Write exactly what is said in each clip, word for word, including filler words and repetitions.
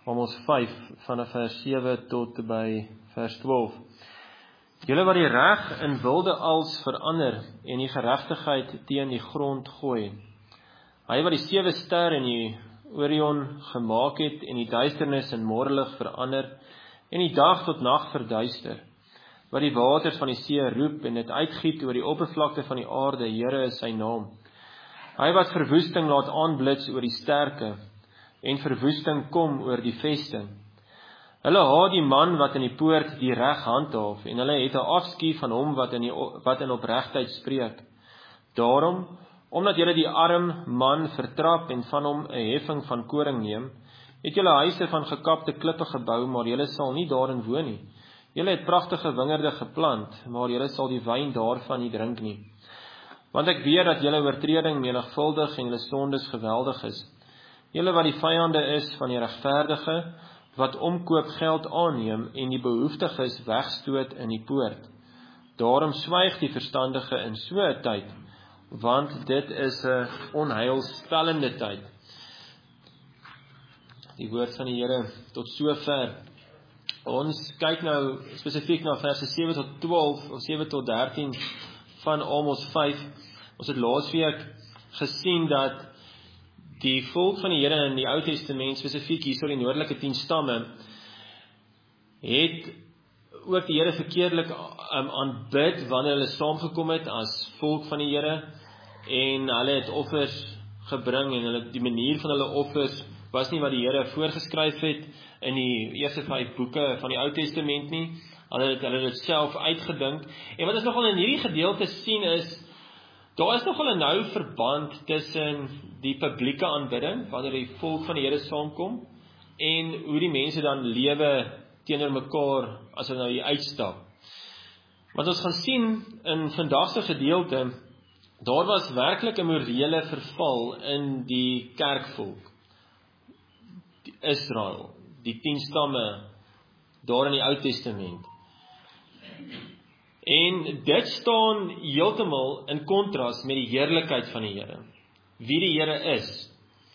Amos vyf, vanaf vers sewe tot by vers twaalf. Julle wat die reg in wilde als verander en die geregtigheid teen die grond gooi. Hy wat die sewe ster in die Orion gemaak het en die duisternis in môrelig verander en die dag tot nag verduister. Wat die waters van die see roep en dit uitgiet oor die oppervlakte van die aarde, Here is sy naam. Hy wat verwoesting laat aanblits oor die sterke en verwoesting kom oor die vesting. Hulle haat die man wat in die poort die reg handhaaf en hulle het 'n afskuw van hom wat in die wat in opregtheid spreek. Daarom, omdat julle die arm man vertrap en van hom 'n heffing van koring neem, het julle huise van gekapte klippe gebou, maar julle sal nie daarin woon nie. Julle het pragtige wingerde geplant, maar julle sal die wyn daarvan nie drink nie. Want ek weet dat julle oortreding menigvuldig en julle sondes geweldig is. Julle wat die vyande is van die regverdige, wat omkoop geld aanneem en die behoeftiges wegstoot in die poort. Daarom swyg die verstandige in so 'n tyd, want dit is 'n onheilspellende tyd. Die woord van die Here tot sover. Ons kyk nou spesifiek na verse sewe tot twaalf of sewe tot dertien van Amos vyf. Ons het laasweek gesien dat die volk van die Here in die Ou Testament, spesifiek hier so die noordelike tien stamme, het ook die Here verkeerdelik um, aanbid wanneer hulle saamgekom het as volk van die Here, en hulle het offers gebring en hulle die manier van hulle offers was nie wat die Here voorgeskryf het in die eerste vyf boeke van die Ou Testament nie. Hulle het hulle dit self uitgedink. En wat ons nogal in hierdie gedeelte sien is, daar is nogal 'n nou verband tussen die publieke aanbidding, wanneer die volk van die Here saamkom, en hoe die mense dan lewe teenoor mekaar, as hulle nou hier uitstap. Wat ons gaan sien in vandag se gedeelte, daar was werklik 'n morele verval in die kerkvolk, die Israel, die tien stamme, daar in die Ou Testament. En dit staan heeltemal in kontras met die heerlikheid van die Here. Wie die Here is,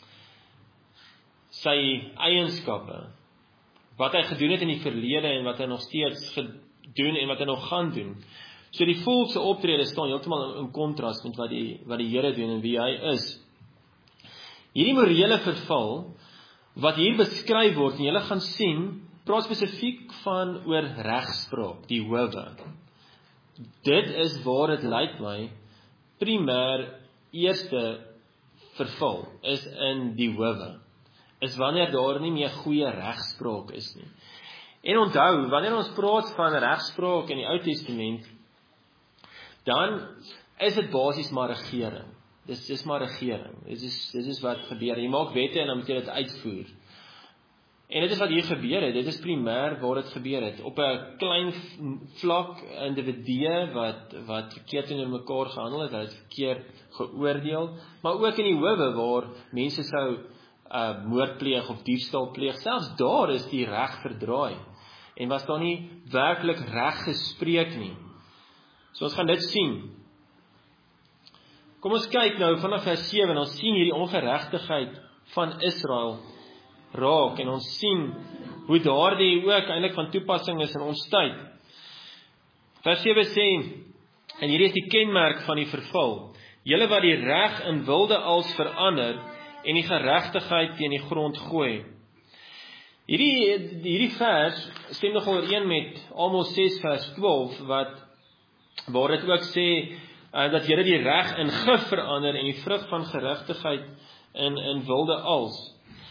sy eienskappe, wat hy gedoen het in die verlede en wat hy nog steeds gedoen en wat hy nog gaan doen. So die volk se optrede staan heeltemal in kontras met wat die wat die Here doen en wie hy is. Hierdie morele verval wat hier beskryf word en julle gaan sien, praat spesifiek van oor regspraak, die howe. Dit is waar dit lyk my primêr eerste verval is in die howe. Is wanneer daar nie meer goeie regspraak is nie. En onthou, wanneer ons praat van regspraak in die Ou Testament, dan is dit basies maar regering. Dis dis maar regering. Dis is dis is wat gebeur. Jy maak wette en dan moet jy dit uitvoer. En dit is wat hier gebeur het, dit is primêr waar dit gebeur het, op 'n klein vlak, individue wat, wat verkeerd teenoor mekaar gehandel het, wat het verkeerd geoordeel, maar ook in die howe waar mense sou uh, moord pleeg of diefstal pleeg, selfs daar is die reg verdraai, en was daar nie werklik reg gespreek nie. So ons gaan dit sien. Kom ons kyk nou vanaf vers sewe, en ons sien hierdie ongeregtigheid van Israel raak, en ons sien hoe daardie ook eintlik van toepassing is in ons tyd. Vers sewe sê, en hierdie is die kenmerk van die verval, julle wat die reg in wilde als verander, en die geregtigheid teen die grond gooi. Hierdie, hierdie vers stem nog ooreen met Amos ses vers twaalf, wat, waar dit ook sê, uh, dat julle die reg in gif verander, en die vrug van geregtigheid in, in wilde als.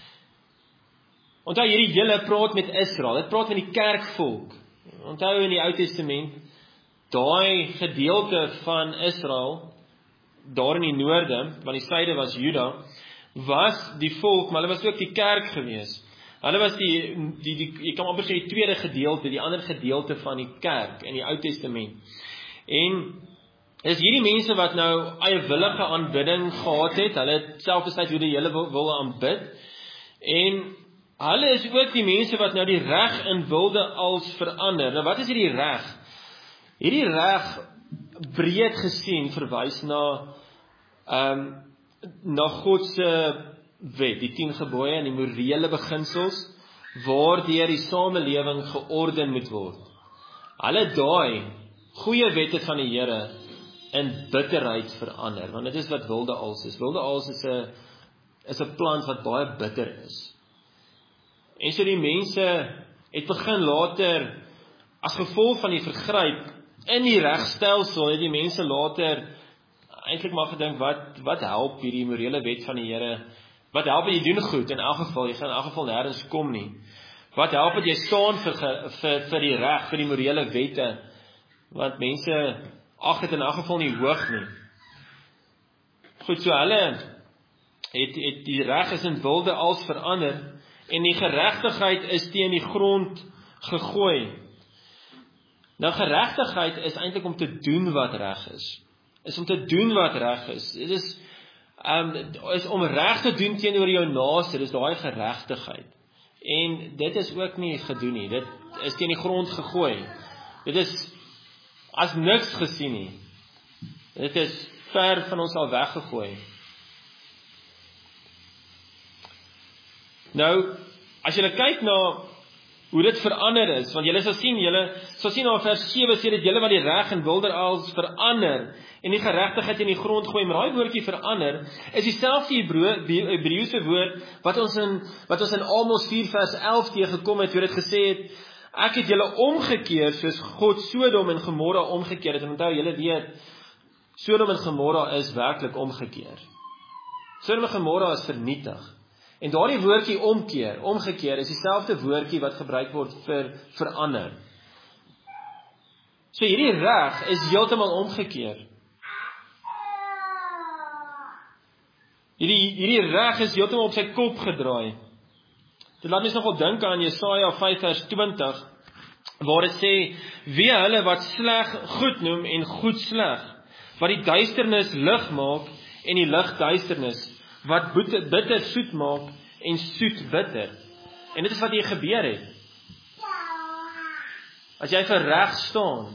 Onthou, hierdie julle praat met Israel, dit praat met die kerkvolk. Onthou in die Ou Testament, daai gedeelte van Israel, daar in die noorde, want die suide was Juda, was die volk, maar hulle was ook die kerk gewees. Hulle was die, die, die jy kan amper sê die tweede gedeelte, die ander gedeelte van die kerk in die Ou Testament. En is hierdie mense wat nou eiewillige aanbidding gehad het, hulle het self besluit hoe die hele wil, wil aanbid, en hulle is ook die mense wat nou die reg in wilde als verander. Nou wat is hierdie reg? Hierdie reg, breed gesien, verwys na um, na God se wet, die tien gebooie en die morele beginsels, waardeur die samelewing georden moet word. Hulle daai goeie wette van die Here in bitterheid verander, want dit is wat wilde als is. Wilde als is 'n is 'n plant wat baie bitter is. En so die mense het begin later, as gevolg van die vergryp in die regstelsel, het die mense later eintlik maar gedink, wat wat help hierdie morele wet van die Here? Wat help jy doen goed? In elk geval, jy gaan in elk geval nêrens kom nie. Wat help dat jy staan vir, vir, vir die reg, vir die morele wette? Want mense ag dit in elk geval nie hoog nie. Goed, so hulle het, het die reg is in wilde als verander, en die geregtigheid is teen die grond gegooi. Nou geregtigheid is eintlik om te doen wat reg is. Is om te doen wat reg is. Dit is, um, is om reg te doen teenoor jou naaste, dis daai geregtigheid. En dit is ook nie gedoen nie. Dit is teen die grond gegooi. Dit is as niks gesien nie. Dit is ver van ons al weggegooi. Nou, as jy kyk na hoe dit verander is, want julle sal sien, julle sal sien in vers sewe sê dit julle wat die reg en wilder als verander en die geregtigheid in die grond gooi, maar daai woordjie verander is dieselfde Hebreëse woord wat ons in wat ons in Amos vier vers elf teëgekom het, waar dit gesê het, ek het julle omgekeer soos God Sodom en Gomorra omgekeer het. En onthou, julle weet, Sodom en Gomorra is werklik omgekeer. Sodom en Gomorra is vernietig. En daardie woordjie omkeer, omgekeer, is dieselfde woordjie wat gebruik word vir verander. So hierdie reg is heeltemal omgekeer. Hierdie, hierdie reg is heeltemal op sy kop gedraai. Dit laat mens nogal dink aan Jesaja vyf vers twintig, waar dit sê, wie hulle wat sleg goed noem en goed sleg, wat die duisternis lig maak en die lig duisternis, wat bitter soet maak en soet bitter. En dit is wat hier gebeur het. As jy vir reg staan,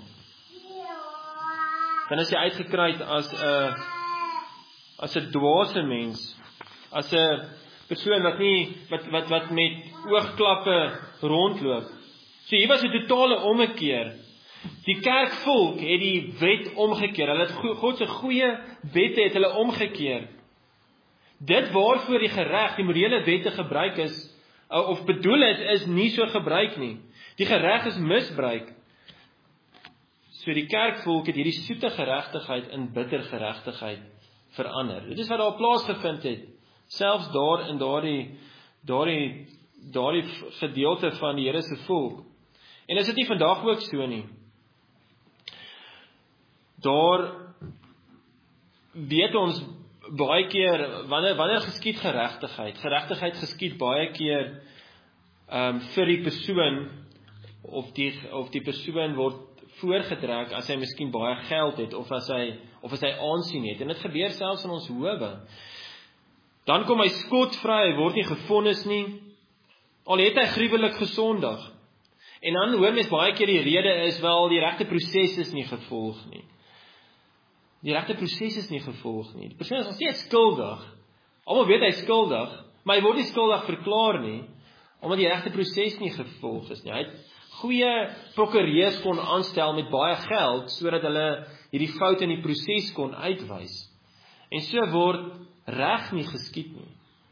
dan is jy uitgekruid as 'n as 'n dwaase mens, as 'n persoon wat nie wat wat wat met oogklappe rondloop. So hier was 'n totale ommekeer. Die kerkvolk het die wet omgekeer. Hulle het God se goeie wette het hulle omgekeer. Dit waarvoor die gereg, die morele wette gebruik is, of bedoel is, is nie so gebruik nie. Die gereg is misbruik. So die kerkvolk het hierdie soete geregtigheid in bitter geregtigheid verander. Dit is wat daar plaasgevind het, selfs daar in daardie daardie daardie gedeelte van die Here se volk. En is dit nie vandag ook so nie? Daar weet ons baie keer, wanneer, wanneer geskied geregtigheid, geregtigheid geskied baie keer um, vir die persoon, of die, of die persoon word voorgedrek as hy miskien baie geld het, of as hy, of as hy aansien het, en dit gebeur selfs in ons howe. Dan kom hy skotvry, hy word nie gevonnis nie, al het hy gruwelik gesondig. En dan hoor mens baie keer die rede is, wel, die regte proses is nie gevolg nie. Die regte proses is nie gevolg nie. Die persoon is nog steeds skuldig. Almal weet hy is skuldig, maar hy word nie skuldig verklaar nie, omdat die regte proses nie gevolg is nie. Hy het goeie prokureurs kon aanstel met baie geld, sodat hulle hierdie fout in die proses kon uitwys. En so word reg nie geskied nie.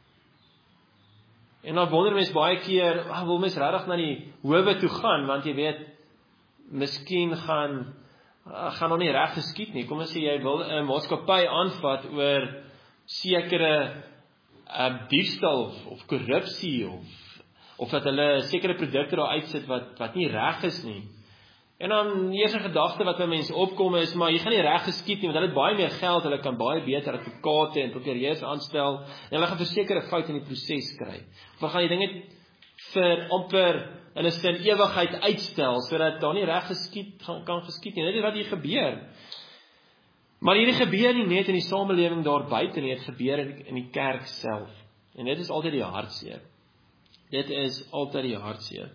En dan wonder mens baie keer, ah, wil mens regtig na die howe toe gaan, want jy weet, miskien gaan gaan nog nie reg geskied nie. Kom ons sê jy wil 'n maatskappy aanvat oor sekere uh, diefstal of, of korrupsie of of dat hulle sekere produkte daar uitsit wat wat nie reg is nie. En dan die eerste gedagte wat by mense opkom is, maar jy gaan nie reg geskied nie, want hulle het baie meer geld, hulle kan baie beter advokate en prokureurs aanstel, en hulle gaan versekerde foute in die proses kry. Of gaan jy dinge vir amper in 'n sin ewigheid uitstel, sodat daar nie reg geskied kan geskied nie. Dit is wat hier gebeur. Maar hierdie gebeur nie net in die samelewing daar buite nie, dit gebeur in, in die kerk self. En dit is altyd die hartseer. Dit is altyd die hartseer.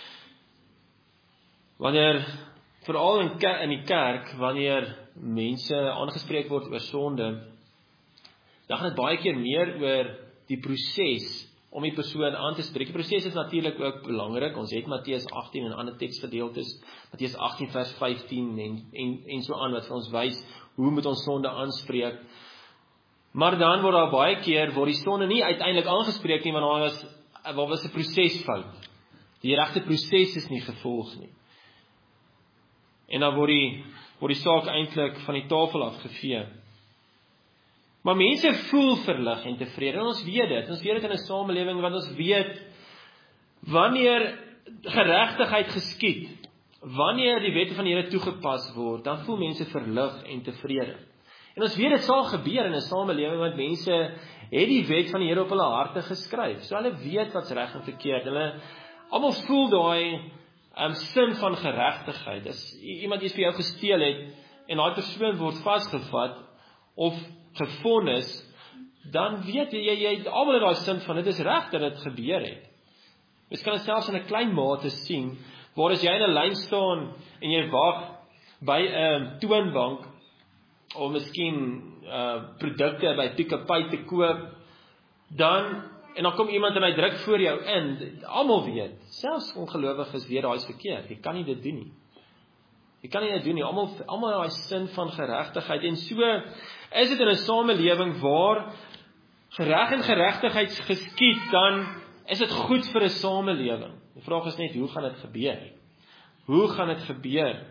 Wanneer, veral in, in die kerk, wanneer mense aangespreek word oor sonde, dan gaan dit baie keer meer oor die proses om die persoon aan te spreek. Die proses is natuurlik ook belangrik. Ons het Matteus agtien en ander teksgedeeltes, Matteus agtien vers vyftien en, en, en so aan, wat vir ons wys, hoe moet ons sonde aanspreek. Maar dan word daar baie keer, word die sonde nie uiteindelik aangespreek nie, want daar was, daar was 'n prosesfout. Die regte proses is nie gevolg nie. En dan word die, word die saak eintlik van die tafel afgevee. Maar mense voel verlig en tevrede, en ons weet dit, ons weet dit in 'n samelewing, want ons weet, wanneer geregtigheid geskied, wanneer die wette van die Here toegepas word, dan voel mense verlig en tevrede. En ons weet dit sal gebeur in 'n samelewing, want mense het die wet van die Here op hulle harte geskryf, so hulle weet wat's reg en verkeerd, hulle almal voel daai um, sin van geregtigheid. As iemand iets vir jou gesteel het, en daai persoon word vasgevat, of gevonnis, dan weet jy, jy, jy almal het daai sin van, dit is reg dat dit gebeur het. Mens kan dit selfs in 'n klein mate sien, waar as jy in 'n lyn staan, en jy wag by 'n toonbank, of miskien uh, produkte by Pick n Pay te koop, dan, en dan kom iemand en hy druk voor jou in, almal weet, selfs ongelowiges weet daai is verkeerd, jy kan nie dit doen nie. Jy kan nie dit doen nie, almal almal het daai sin van geregtigheid, en so is dit in 'n samelewing waar gereg en geregtigheid geskied, dan is dit goed vir 'n samelewing. Die vraag is net, hoe gaan dit gebeur? Hoe gaan dit gebeur?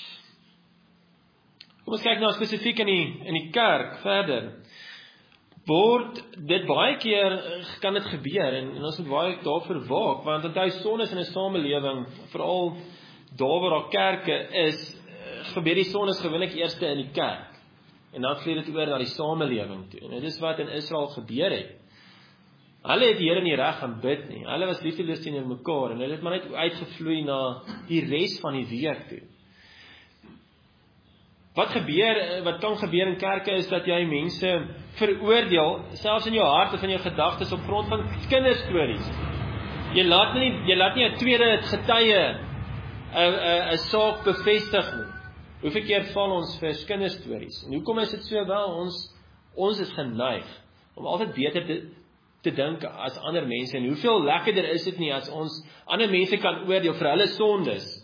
Kom ons kyk nou spesifiek in die, in die kerk verder. Word dit baie keer, kan dit gebeur, en, en ons moet baie daarvoor waak, want onthou, sonde is in 'n samelewing, veral daar waar daar kerke is, gebeur die sondes gewoonlik eerste in die kerk, en dan vlieg dit oor na die samelewing toe, en dit is wat in Israel gebeur het. Hulle het die Here nie reg gaan bid nie, hulle was liefdeloos teenoor mekaar, en hulle het maar net uitgevloei na die res van die week toe. Wat gebeur, wat kan gebeur in kerke is dat jy mense veroordeel, selfs in jou hart of in jou gedagtes op grond van kinderstories. Jy laat nie, jy laat nie 'n tweede getuie 'n 'n 'n saak bevestig nie. Hoeveel keer val ons vir kinderstories? En hoekom is dit so? Wel, ons ons is geneig om altyd beter te te dink as ander mense, en hoeveel lekkerder is dit nie as ons ander mense kan oordeel vir hulle sondes.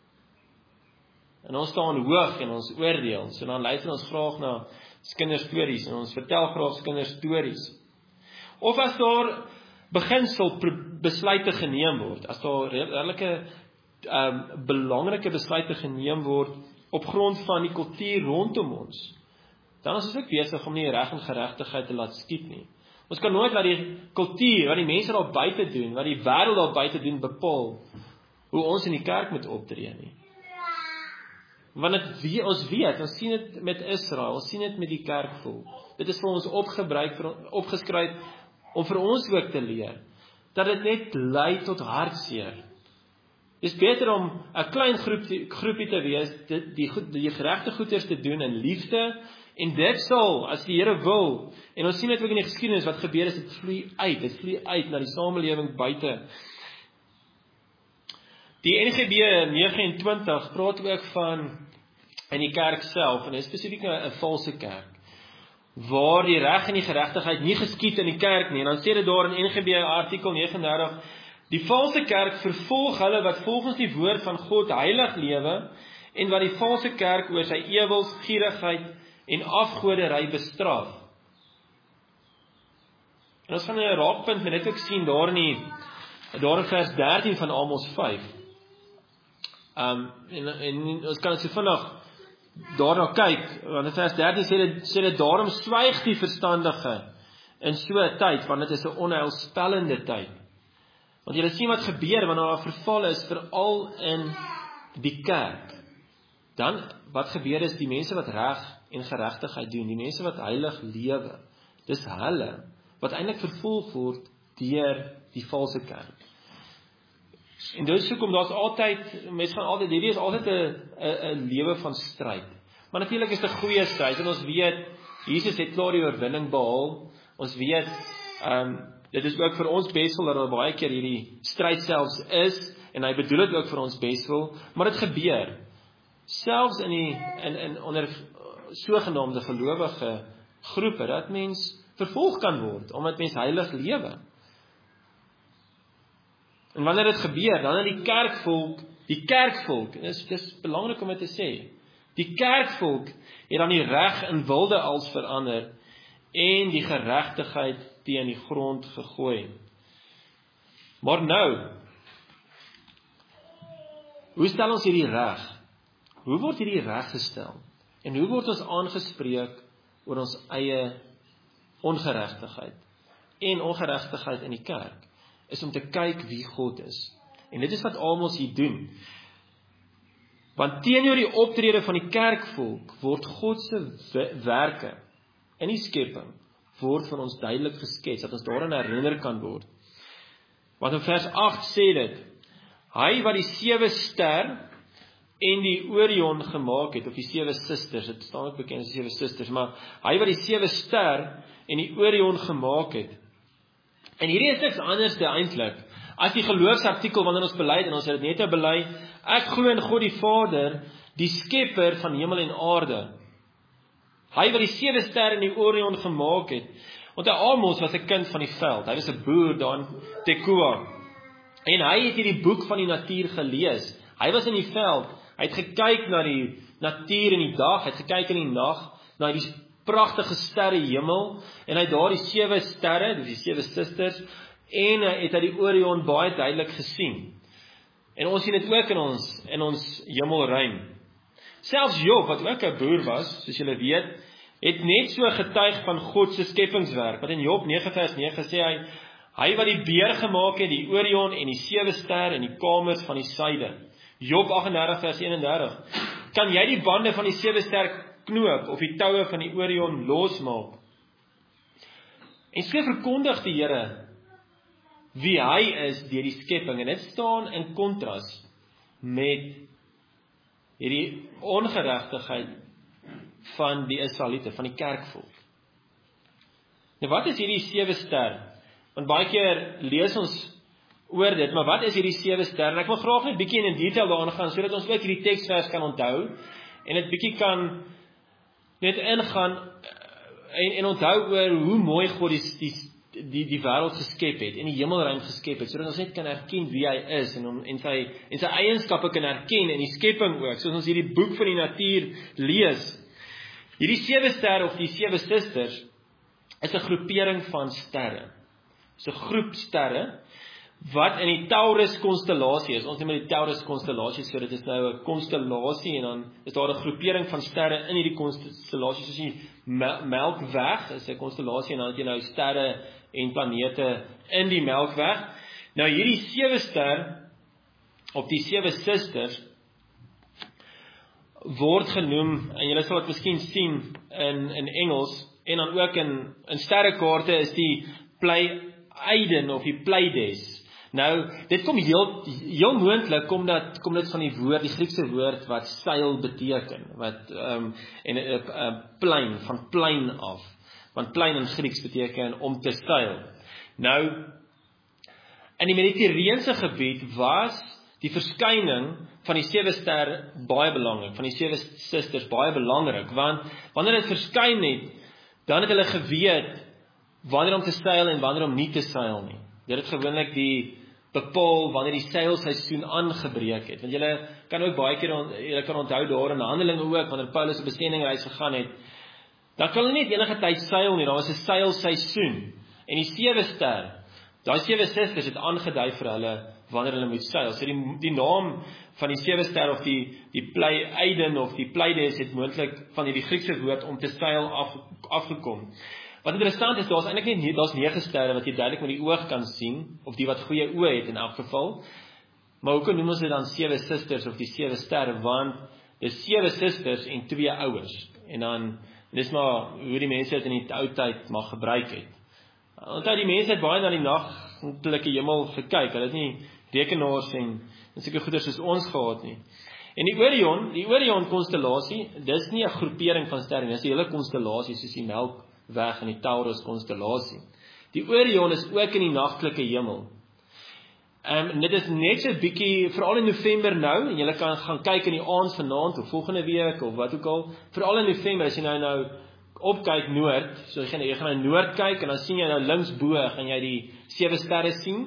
En ons staan hoog en ons oordeel, so dan luister ons graag na kinderstories, en ons vertel graag kinderstories. Of as daar beginsel besluite geneem word, as daar redelike um, belangrike besluite geneem word, op grond van die kultuur rondom ons, dan is ons ook besig om nie reg en geregtigheid te laat skied nie. Ons kan nooit laat die kultuur, wat die mense daar buite doen, wat die wêreld daar buite doen, bepaal hoe ons in die kerk moet optree nie. Want het, wie, ons weet, ons sien dit met Israel, ons sien dit met die kerkvolk. Dit is vir ons opgebruik, opgeskryf, om vir ons ook te leer, dat dit net lei tot hartseer. Dit is beter om 'n klein groepie, groepie te wees, die, die, die geregte goeders te doen in liefde, en dit sal, as die Here wil, en ons sien dit ook in die geskiedenis, wat gebeur is, dit vloei uit, dit vloei uit na die samelewing buite. Die N G B nege en twintig praat ook van in die kerk self, en dit is spesifiek 'n valse kerk, waar die reg en die geregtigheid nie geskied in die kerk nie, en dan sê dit daar in N G B artikel nege en dertig, die valse kerk vervolg hulle wat volgens die woord van God heilig lewe, en wat die valse kerk oor sy ewels, gierigheid en afgoderry bestraf. En ons gaan 'n raakpunt met dit ook sien daar in die, daar in vers dertien van Amos vyf. Um, en, en ons kan dit so vinnig daarna kyk, want in vers dertien sê dit, sê dit daarom swyg die verstandige in so 'n tyd, want dit is 'n onheilspellende tyd. Want julle sien wat gebeur wanneer daar verval is, veral in die kerk. Dan, wat gebeur is, die mense wat reg en geregtigheid doen, die mense wat heilig lewe, dis hulle, wat eintlik vervolg word deur die valse kerk. En dit is hoekom daar's altyd, mense gaan altyd, hierdie is altyd 'n 'n lewe van stryd. Maar natuurlik is dit 'n goeie stryd, en ons weet, Jesus het klaar die oorwinning behaal. Ons weet, um, dit is ook vir ons beswil, dat daar baie keer hierdie stryd selfs is, en hy bedoel dit ook vir ons beswil, maar dit gebeur. Selfs in die, in, in onder sogenaamde gelowige groepe, dat mens vervolg kan word, omdat mens heilig lewe. En wanneer dit gebeur, dan het die kerkvolk, die kerkvolk, en dis, dis belangrik om dit te sê, die kerkvolk het dan die reg in wilde als verander, en die geregtigheid teen die grond gegooi. Maar nou, hoe stel ons hierdie reg? Hoe word hierdie reg gestel? En hoe word ons aangespreek oor ons eie ongeregtigheid? En ongeregtigheid in die kerk is om te kyk wie God is. En dit is wat Amos hier doen. Want teenoor die optrede van die kerkvolk word God se werke in die skepping word vir ons duidelik geskets, dat ons daaraan herinner kan word. Want in vers agt sê dit, hy wat die sewe ster en die Orion gemaak het, of die sewe susters, dit staan ook bekend as die sewe susters, maar hy wat die sewe ster en die Orion gemaak het. En hierdie is niks anders eintlik, as die geloofsartikel wanneer ons bely, en ons het dit net nou bely, ek glo in God die Vader, die skepper van hemel en aarde. Hy wat die sewe ster en die Orion gemaak het. Want Amos was 'n kind van die veld. Hy was 'n boer daar in Tekoa. En hy het hierdie boek van die natuur gelees. Hy was in die veld. Hy het gekyk na die natuur in die dag, hy het gekyk in die nag na die pragtige sterre hemel en hy het daar die sewe sterre, dis die sewe susters, en hy het hy die Orion baie duidelik gesien. En ons sien dit ook in ons in ons hemelruim. Selfs Job, wat ook 'n boer was, soos julle weet, het net so getuig van God se skepingswerk. Wat in Job nege vers nege sê hy, hy wat die beer gemaak het, die Orion en die sewe ster en die kamers van die suide. Job agt en dertig vers eenendertig. Kan jy die bande van die sewe ster knoop of die toue van die Orion losmaak? En so verkondig die Here wie hy is deur die skepping, en dit staan in kontras met hierdie ongeregtigheid van die Israeliete, van die kerkvolk. Nou wat is hierdie sewe ster? Want baie keer lees ons oor dit, maar wat is hierdie sewe ster? En ek wil graag net bietjie in detail daaraan gaan, sodat ons ook hierdie teksvers kan onthou, en dit bietjie kan net ingaan, en, en onthou oor hoe mooi God die, die, die, die wêreld geskep het, en die hemelruim geskep het, sodat ons net kan erken wie hy is, en, om, en, sy, en sy eienskappe kan erken, en die skepping ook, soos ons hierdie boek van die natuur lees. Hierdie sewe ster, of die sewe susters, is 'n groepering van sterre. Dis 'n groep sterre, wat in die Taurus konstellasie is. Ons noem dit die Taurus konstellasie, so dit is nou 'n konstellasie, en dan is daar 'n groepering van sterre in hierdie konstellasie, soos die Melkweg is 'n konstellasie, en dan het jy nou sterre en planete in die Melkweg. Nou hierdie sewe ster, of die sewe susters, word genoem, en julle sal dit miskien sien in, in Engels, en dan ook in, in sterrekaarte is die Pleiaden of die Pleiades. Nou, dit kom heel, heel moontlik, kom, dat, kom dit van die woord, die Griekse woord, wat seil beteken, wat, um, en uh, uh, plein, van plein af, want plein in Grieks beteken om te seil. Nou, in die Mediterrane gebied was die verskyning van die sewe ster baie belangrik, van die sewe susters baie belangrik, want wanneer dit verskyn het, dan het hulle geweet wanneer om te seil en wanneer om nie te seil nie. Dit het gewoonlik die bepaal wanneer die seilseisoen aangebreek het. Want julle kan ook baie keer, julle kan onthou daar in Handelinge ook, wanneer Paulus op bestemmingreis gegaan het, dan kan hulle nie enige tyd seil nie, daar was 'n seilseisoen. En die sewe ster, daai sewe susters het aangedui vir hulle wanneer hulle moet seil. So die, die naam van die sewe ster of die, die Pleiaden of die Pleiades het moontlik van die Griekse woord om te seil af, afgekom. Wat interessant is, daar's eintlik nie, daar's nege sterre wat jy duidelik met die oog kan sien, of die wat goeie oë het in elk geval. Maar hoekom noem ons dit dan sewe susters of die sewe sterre? Want dis sewe susters en twee ouers. En dan, dis maar hoe die mense dit in die ou tyd mag gebruik het. Onthou die mense het baie na die nagtelike hemel gekyk. Hulle het nie rekenaars en, en seker goeders soos ons gehad nie. En die Orion, die Orion konstellasie, dis nie 'n groepering van sterre nie, dis 'n hele konstellasie soos die Melkweg en die Taurus konstellasie. Die Orion is ook in die nagtelike hemel. Um, en dit is net so bietjie, veral in November nou, en julle kan gaan kyk in die aand vanaand of volgende week of wat ook al, veral in November as jy nou nou opkyk noord, so jy gaan jy gaan na noord kyk en dan sien jy nou links bo gaan jy die sewe sterre sien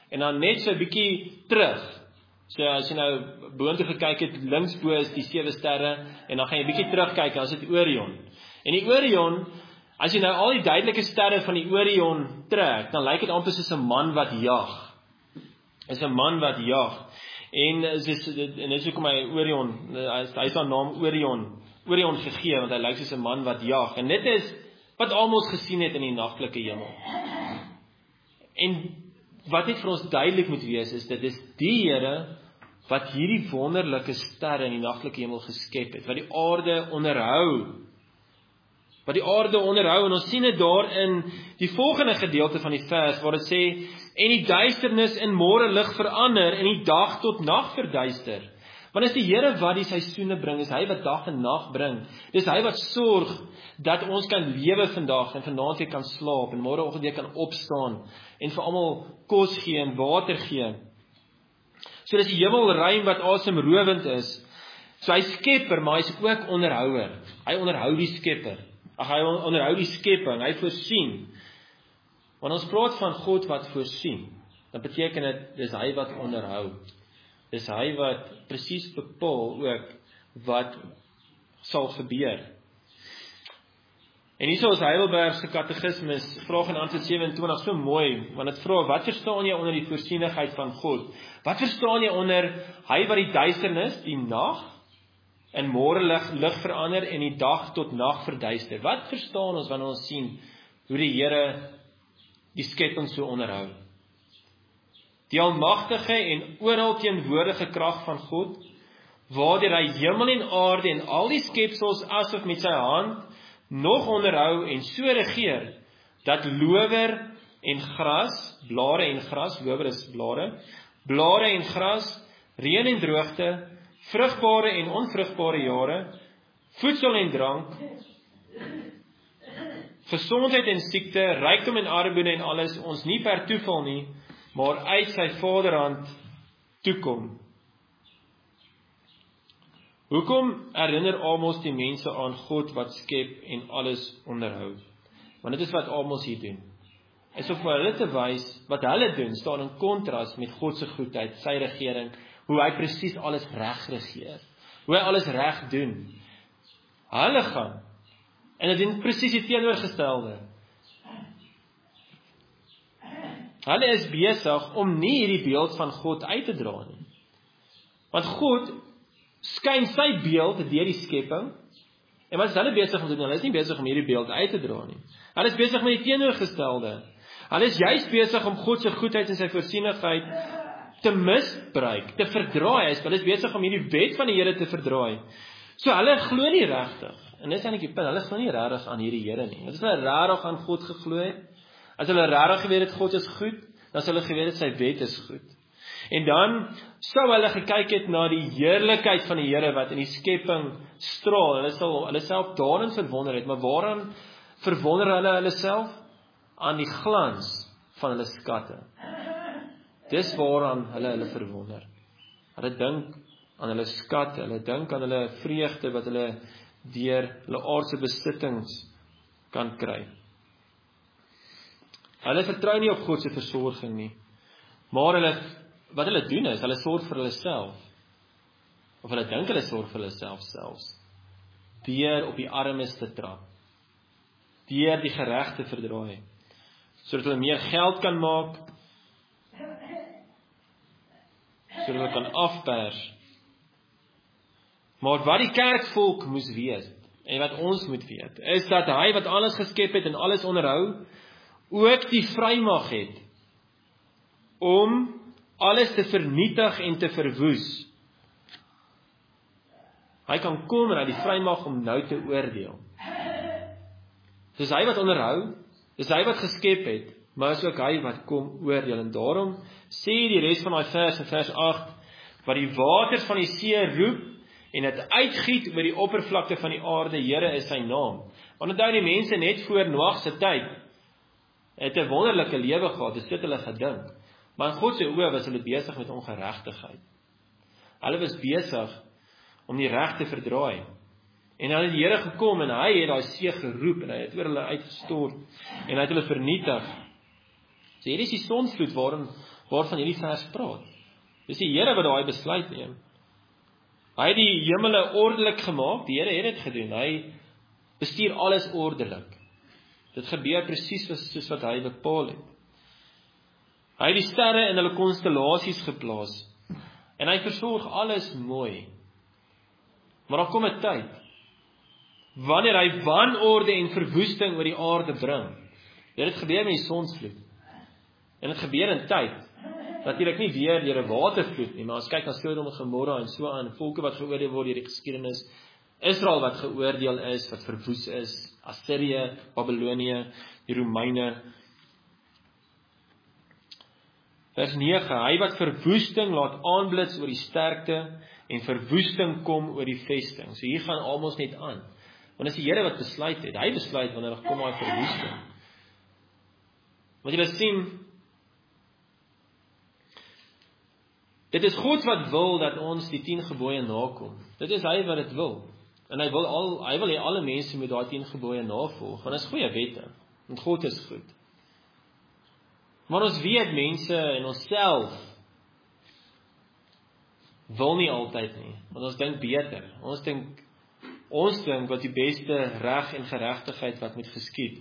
en dan net so 'n bietjie terug. So as jy nou boontoe gekyk het, linksbo is die sewe sterre, en dan gaan jy bietjie terugkyk, dan is dit Orion. En die Orion, as jy nou al die duidelike sterre van die Orion trek, dan lyk dit amper soos 'n man wat jag. Is 'n man wat jag. En dis en dis hoekom hy Orion, hy is aan naam Orion, Orion gegee, want hy lyk soos 'n man wat jag. En dit is wat Amos gesien het in die nagtelike hemel. En wat net vir ons duidelik moet wees, is dit is die Here wat hierdie wonderlike sterre in die nagtelike hemel geskep het, wat die aarde onderhou, wat die aarde onderhou, en ons sien dit daar in die volgende gedeelte van die vers, waar dit sê, en die duisternis in môre lig verander, en die dag tot nag verduister. Want is die Here wat die seisoene bring, is hy wat dag en nag bring, dis hy wat sorg, dat ons kan lewe vandag, en vanaand weer kan slaap, en môreoggend weer kan opstaan, en vir almal kos gee, en water gee. So dis die hemelruim wat asemrowend is. So hy skepper, maar hy is ook onderhouer. Hy onderhou die skepper. Ag, hy onderhou die skepping, hy voorsien. Want ons praat van God wat voorsien, dan beteken dit, dis hy wat onderhou. Dis hy wat presies bepaal ook wat sal gebeur. En hierso is Heidelberg se katekismes, vraag en antwoord sewe-en-twintig, so mooi, want dit vra, wat verstaan jy onder die voorsienigheid van God? Wat verstaan jy onder, hy wat die duisternis, die nag, en môre lig, lig verander, en die dag tot nag verduister? Wat verstaan ons wanneer ons sien, hoe die Here die skepping so onderhou? Die almagtige en oral teenwoordige krag van God, waardeur hy hemel en aarde en al die skepsels asof met sy hand nog onderhou en so regeer, dat lower en gras, blare en gras, lower is blare, blare en gras, reën en droogte, vrugbare en onvrugbare jare, voedsel en drank, gesondheid en siekte, rykdom en armoede en alles, ons nie per toeval nie, maar uit sy vaderhand toekom. Hoekom herinner Amos die mense aan God wat skep en alles onderhou? Want dit is wat Amos hier doen. Is om vir hulle te wys, wat hulle doen, staan in kontras met God se goedheid, sy regering, hoe hy presies alles reg regeer, hoe hy alles reg doen. Hulle gaan, en dit doen presies die teenoorgestelde. Hulle is besig om nie hierdie beeld van God uit te dra nie. Want God skyn sy beeld deur die skepping, en wat is hulle besig om te doen? Hulle is nie besig om hierdie beeld uit te dra nie. Hulle is besig met die teenoorgestelde. Hulle is juist besig om God se goedheid en sy voorsienigheid te misbruik, te verdraai. Hulle is besig om hierdie wet van die Here te verdraai. So hulle glo nie regtig, en dis eintlik die punt, hulle glo nie regtig aan hierdie Here nie. As hulle regtig aan God geglo het, as hulle regtig geweet het God is goed, dan sou hulle geweet het sy wet is goed. En dan sou hulle gekyk het na die heerlikheid van die Here wat in die skepping straal. Hulle sal hulle self daarin verwonder het, maar waaraan verwonder hulle hulle self? Aan die glans van hulle skatte. Dis waaraan hulle hulle verwonder. Hulle dink aan hulle skatte, hulle dink aan hulle vreugde wat hulle deur hulle aardse besittings kan kry. Hulle vertrou nie op God se versorging nie, maar hulle wat hulle doen is, hulle sorg vir hulle self, of hulle dink hulle sorg vir hulle self selfs, deur op die armes te trap, deur die geregte verdraai, sodat hulle meer geld kan maak, sodat hulle kan afpers. Maar wat die kerkvolk moes weet, en wat ons moet weet, is dat hy wat alles geskep het en alles onderhou, ook die vrymag het, om alles te vernietig en te verwoes. Hy kan kom en hy die vrymag om nou te oordeel. Dis hy wat onderhou, dis hy wat geskep het, maar is ook hy wat kom oordeel. En daarom sê die res van daai vers, in vers agt, wat die waters van die see roep, en het uitgiet oor die oppervlakte van die aarde, Here is sy naam. Want onthou die mense net voor Noag se tyd, het 'n wonderlike lewe gehad, dis dit hulle gedink. Maar in God se oë was hulle besig met ongeregtigheid. Hulle was besig om die reg te verdraai. En dan het die Here gekom en hy het daai see geroep en hy het oor hulle uitgestort en hy het hulle vernietig. So hier is die sonvloed waarin waarvan hierdie vers praat. Dis die Here wat daai besluit neem. Hy het die hemele ordelik gemaak, die Here het dit gedoen. Hy bestuur alles ordelik. Dit gebeur presies soos wat hy bepaal het. Hy het die sterre in hulle konstellasies geplaas en hy versorg alles mooi. Maar daar kom 'n tyd wanneer hy wanorde en verwoesting oor die aarde bring. Dit het gebeur met die sonvloed. En dit gebeur in tyd. Natuurlik nie weer deur 'n watervloed nie, maar as kyk na Sodom en Gomorra en so aan, volke wat geoordeel word deur die geskiedenis, Israel wat geoordeel is, wat verwoes is, Assirië, Babylonië, die Romeine. Vers nege, hy wat verwoesting laat aanblits oor die sterkte en verwoesting kom oor die vesting. So hier gaan almos net aan. Want as die Here wat besluit het, hy besluit wanneer daar kom daai verwoesting. Want jy sien, dit is God wat wil dat ons die tien gebooie nakom. Dit is hy wat dit wil. En hy wil al hy wil hê alle mense moet daai tien gebooie navolg, want dit is goeie wette. Want God is goed. Maar ons weet mense en onsself wil nie altyd nie, want ons dink beter. Ons dink ons dink wat die beste reg en geregtigheid wat moet geskied.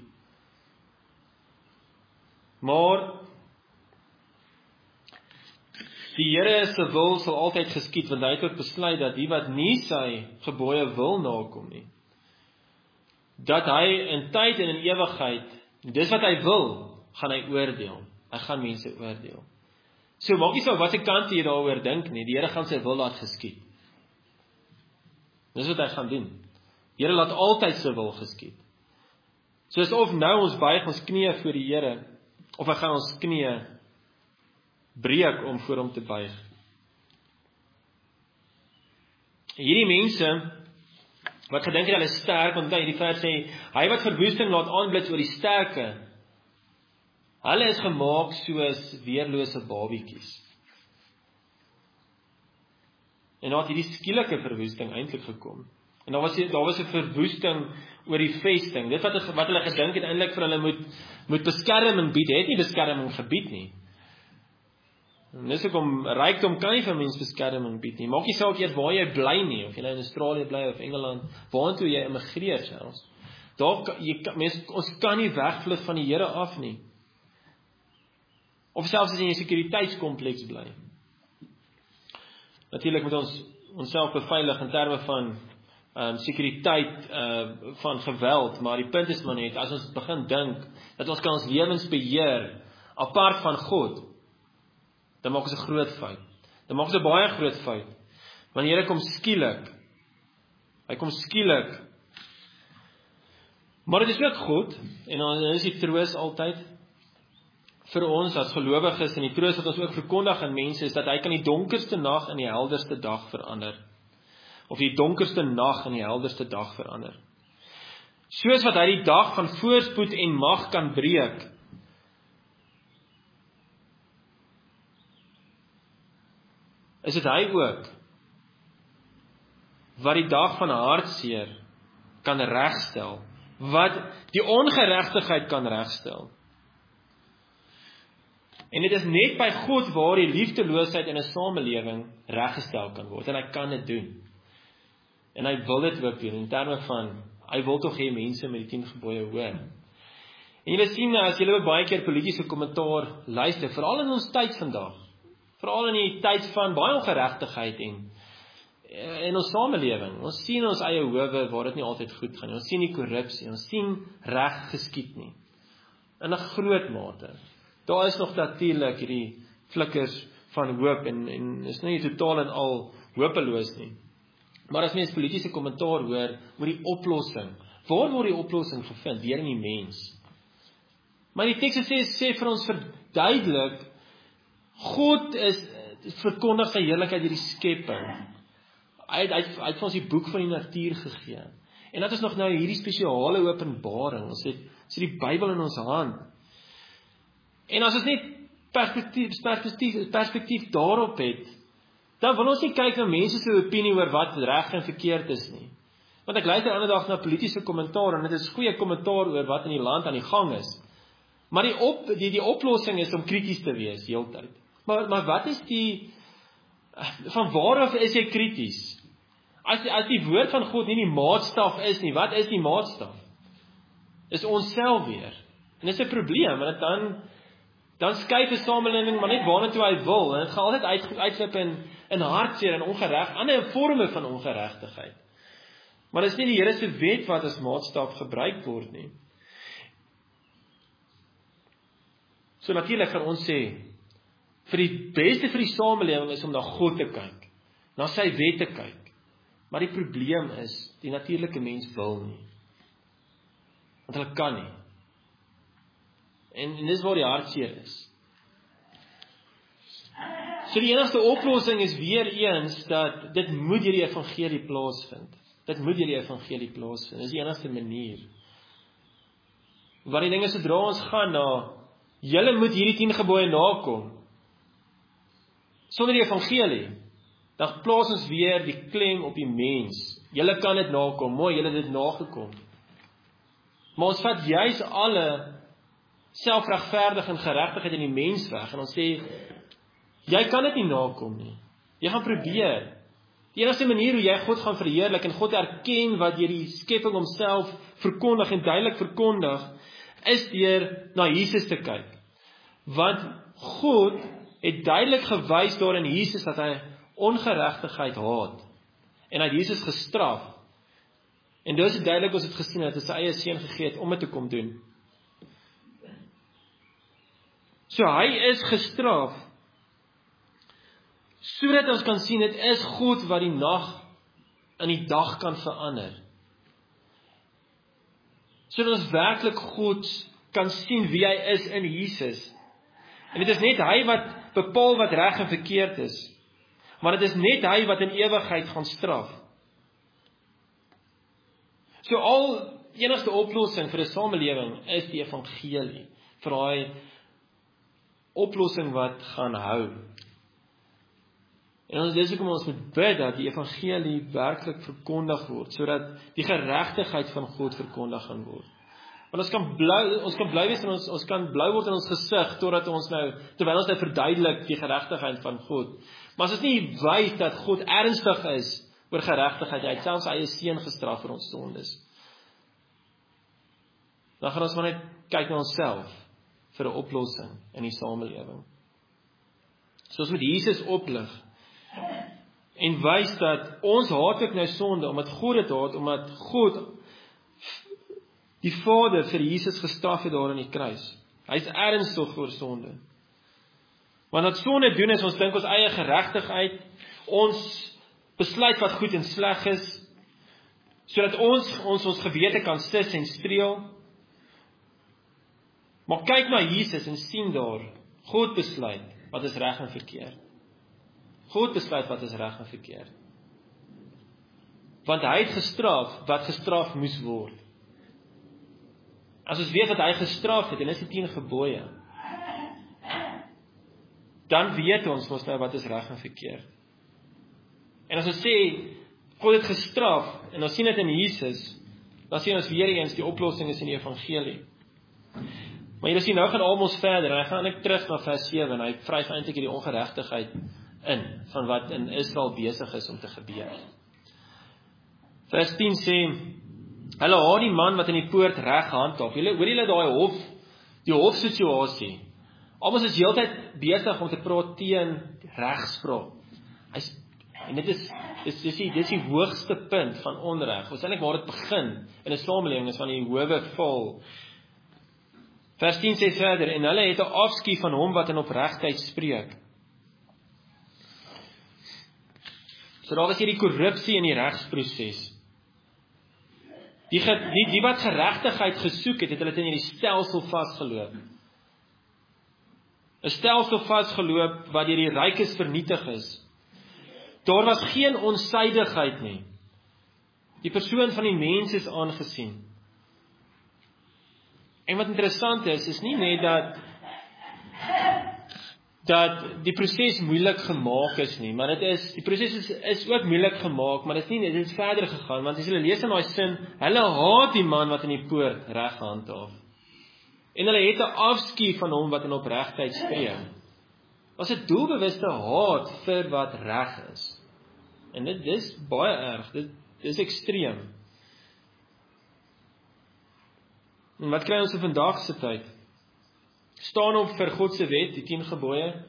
Maar die Here se wil sal altyd geskied, want hy het ook besluit dat die wat nie sy gebooie wil nakom nie, dat hy in tyd en in ewigheid, dis wat hy wil, gaan hy oordeel. Hy gaan mense oordeel. So maak nie saak watter kant jy daaroor dink nie, die Here gaan sy wil laat geskied. Dis wat hy gaan doen. Die Here laat altyd sy wil geskied. So is of nou ons buig ons knieë voor die Here, of hy gaan ons knieë breek om voor hom te buig. Hierdie mense wat gedink het hulle is sterk, want hierdie vers sê, hy wat verwoesting laat aanblits oor die sterke, hulle is gemaak soos weerlose babietjies. En daar het hierdie skielike verwoesting eintlik gekom. En daar was daar was 'n verwoesting oor die vesting. Dit wat wat hulle gedink het eintlik vir hulle moet moet beskerming bied, het nie beskerming gebied nie. En dis hoekom rykdom kan nie vir mens beskerming bied nie. Maak nie saak eers waar jy bly nie, of jy nou in Australië bly of Engeland, waartoe jy immigreer selfs. Daar jy mens ons kan nie wegvlug van die Here af nie. Of selfs as jy in 'n sekuriteitskompleks bly. Natuurlik moet ons onsself beveilig in terme van um, sekuriteit uh, van geweld, maar die punt is maar net, as ons begin dink dat ons kan ons lewens beheer apart van God, dan maak ons 'n groot fout. Dan maak ons 'n baie groot fout. Want die Here kom skielik. Hy kom skielik. Maar dit is ook God, en dan is die troos altyd vir ons as gelowiges, en die troos wat ons ook verkondig aan mense, is dat hy kan die donkerste nag in die helderste dag verander. Of die donkerste nag in die helderste dag verander. Soos wat hy die dag van voorspoed en mag kan breek, is dit hy ook wat die dag van hartseer kan regstel, wat die ongeregtigheid kan regstel. En dit is net by God waar die liefdeloosheid in 'n samelewing reggestel kan word, en hy kan dit doen. En hy wil dit ook doen, in terme van, hy wil tog hê mense met die tien gebooie hoor. En julle sien, as julle baie keer politieke kommentaar luister, veral in ons tyd vandag, veral in die tyd van baie ongeregtigheid en in ons samelewing, ons sien ons eie howe waar dit nie altyd goed gaan nie, ons sien die korrupsie, ons sien reg geskied nie, in 'n groot mate. Daar is nog natuurlik hierdie flikkers van hoop, en, en is nie totaal en al hopeloos nie. Maar as mens politieke kommentaar hoor oor die oplossing, waar word die oplossing gevind? Deur in die mens. Maar die teks sê, sê vir ons verduidelik, God is verkondig sy heerlikheid deur die skepping. Hy het, hy, het, hy het vir ons die boek van die natuur gegee. En dat is nog nou hierdie spesiale openbaring. Ons het, ons het die Bybel in ons hand. En as ons net perspektief, perspektief, perspektief daarop het, dan wil ons nie kyk na mense se opinie oor wat reg en verkeerd is nie. Want ek luister ander dag na politieke kommentaar, en dit is goeie kommentaar oor wat in die land aan die gang is. Maar die, op, die, die oplossing is om krities te wees, heeltyd. Maar, maar wat is die, van waaraf is jy krities? As, as die woord van God nie die maatstaf is nie, wat is die maatstaf? Is ons self weer. En dis 'n probleem, want dan, dan skuif 'n samelewing maar net waarna toe hy wil, en dit gaan altyd uit, uitloop in, in hartseer en ongereg, ander vorme van ongeregtigheid. Maar dit is nie die Here se wet wat as maatstaf gebruik word nie. So natuurlik gaan ons sê, vir die beste vir die samelewing is om na God te kyk, na sy wet te kyk. Maar die probleem is, die natuurlike mens wil nie. Want hulle kan nie. En, en dis waar die hartseer is. So die enigste oplossing is weer eens, dat dit moet deur die evangelie plaasvind. Dit moet deur die evangelie plaasvind. Dis die enigste manier. Wat die ding is, sodra ons gaan na, julle moet hierdie tien gebooie nakom, sonder die evangelie, dan plaas ons weer die klem op die mens. Julle kan dit nakom, mooi, julle het dit nagekom. Maar ons vat juis alle selfregverdig en geregtigheid in die mens weg, en ons sê, jy kan dit nie nakom nie. Jy gaan probeer. Die enigste manier hoe jy God gaan verheerlik en God erken wat deur die skepping homself verkondig en duidelik verkondig, is deur na Jesus te kyk. Want God het duidelik gewys daar in Jesus dat hy ongeregtigheid haat. En hy het Jesus gestraf. En dis is duidelik ons het gesien dat hy sy eie seun gegee het om dit te kom doen. So hy is gestraf, sodat ons kan sien, dit is God wat die nag in die dag kan verander. Sodat ons werklik God kan sien wie hy is in Jesus. En dit is net hy wat bepaal wat reg en verkeerd is. Maar dit is net hy wat in ewigheid gaan straf. So al enigste oplossing vir 'n samelewing is die evangelie. Vir daai oplossing wat gaan hou. En ons dis hoekom ons moet bid dat die evangelie werklik verkondig word, sodat die geregtigheid van God verkondig gaan word. Want ons kan bly, ons kan bly wees en ons, ons kan blou word in ons gesig, totdat ons nou, terwyl ons nou verduidelik die geregtigheid van God. Maar as ons nie wys dat God ernstig is oor geregtigheid, hy het selfs sy eie seun gestraf vir ons sondes, dan gaan ons maar net kyk na onsself vir 'n oplossing in die samelewing. So ons moet Jesus oplig en wys dat ons haat ook nou sonde, omdat God dit haat, omdat God die Vader vir Jesus gestraf het daar in die kruis. Hy is ernstig oor sonde. Want wat sonde doen is, ons dink ons eie geregtigheid, ons besluit wat goed en sleg is, sodat ons ons ons gewete kan sis en streel. Maar kyk na Jesus en sien daar, God besluit wat is reg en verkeerd. God besluit wat is reg en verkeerd. Want hy het gestraf wat gestraf moes word. As ons weet wat hy gestraf het, en is die tien gebooie, dan weet ons mos nou wat is reg en verkeerd. En as ons sê, God het gestraf, en ons sien dit in Jesus, dan sien ons weer eens die oplossing is in die evangelie. Maar jy sien, nou gaan Amos verder, en hy gaan net terug na vers sewe, en hy vryf eintlik die ongeregtigheid in, van wat in Israel besig is om te gebeur. Vers tien sê, hulle haat die man wat in die poort reg handhaaf. Julle hoor julle daai hof, die hofsituasie. Amos is heeltyd besig om te praat teen regspraak. Hy's en dit is dis dis die dis die hoogste punt van onreg. Waarskynlik waar dit begin in 'n samelewing is van die howe val. Vers tien sê verder, en hulle het 'n afskuw van hom wat in opregtheid spreek. So daar was hierdie korrupsie in die regsproses. Die, die, die wat geregtigheid gesoek het, het hulle in hierdie stelsel vasgeloop. 'n Stelsel vasgeloop wat deur die rykes vernietig is. Daar was geen onsydigheid nie. Die persoon van die mens is aangesien. En wat interessant is, is nie net dat dat die proses moeilik gemaak is nie, maar dit is die proses is, is ook moeilik gemaak, maar dit is nie net, dit is verder gegaan, want as jy lees in daai sin, hulle haat die man wat in die poort reg handhaaf. En hulle het 'n afskuw van hom wat in opregtheid spreek. Daar's 'n doelbewuste haat vir wat reg is. En dit dis baie erg, dit dis ekstreem. En wat kry ons in vandag se tyd? Staan op vir God se wet, die tien gebooie,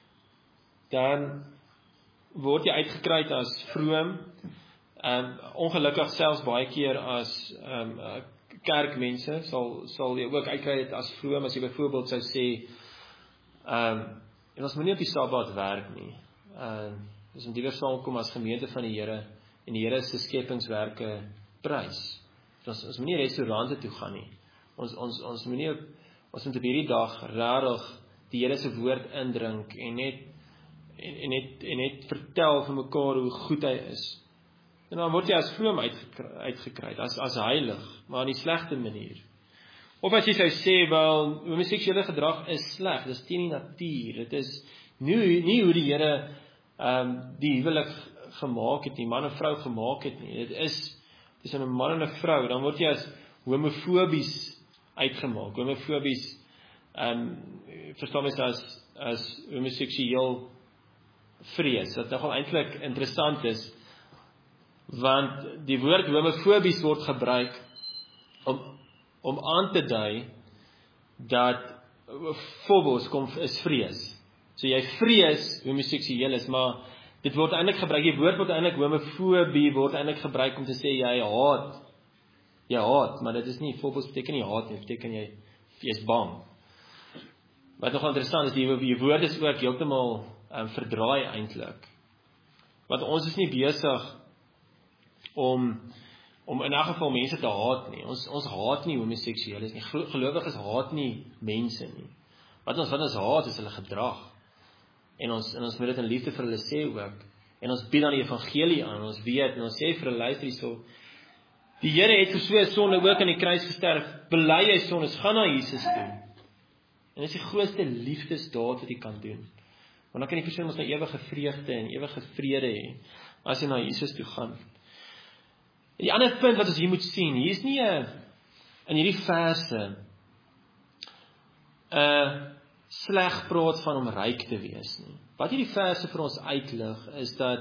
dan word jy uitgekry as vroom, um, ongelukkig selfs baie keer as um, kerkmense, sal, sal jy ook uitkry as vroom, as jy byvoorbeeld sou sê, um, en ons moet nie op die Sabbat werk nie, um, ons moet liewer saamkom as gemeente van die Here, en die Here se skepingswerke prys. Ons, ons moet nie restaurante toe gaan nie, ons, ons, ons moet nie, ons moet op hierdie dag rarig die Here se woord indrink, en net, en, en net, en net vertel vir mekaar hoe goed hy is. En dan word jy as vroom uitgekry, uitgekry as, as heilig, maar in die slegte manier. Of as jy sou sê, wel, homoseksuele gedrag is sleg, dit is teen die natuur, dit is nie, nie hoe die Here um, die huwelik gemaak het, die man en vrou gemaak het nie, dit is, dit is 'n man en 'n vrou, dan word jy as homofobies uitgemaak, homofobies, um, verstaan mens as, as homoseksueel vrees, wat nogal eintlik interessant is, want die woord homofobies word gebruik om, om aan te dui dat phobos kom is vrees. So jy vrees homoseksueel is, maar dit word eintlik gebruik, die woord word eintlik homofobie word eintlik gebruik om te sê jy haat. Jy haat, maar dit is nie, phobos beteken nie haat nie, beteken jy jy is bang. Wat nogal interessant is, die, die woord is ook heeltemal um, verdraai eintlik. Want ons is nie besig om om in elk geval mense te haat nie. Ons ons haat nie homoseksueles nie. Gelowiges haat nie mense nie. Wat ons wat ons haat is hulle gedrag. En ons en ons moet dit in liefde vir hulle sê ook. En ons bied dan die evangelie aan. Ons weet en ons sê vir hulle luister hierso. Die Here het vir so 'n sonde ook aan die kruis gesterf. Bely jy sondes, gaan na Jesus toe. En dit is die grootste liefdesdaad wat jy kan doen. Want dan kan die persoon ons na ewige vreugde en ewige vrede hê as hy na Jesus toe gaan. Die ander punt wat ons hier moet sien, hier is nie 'n in hierdie verse 'n sleg praat van om ryk te wees nie. Wat hierdie verse vir ons uitlig is dat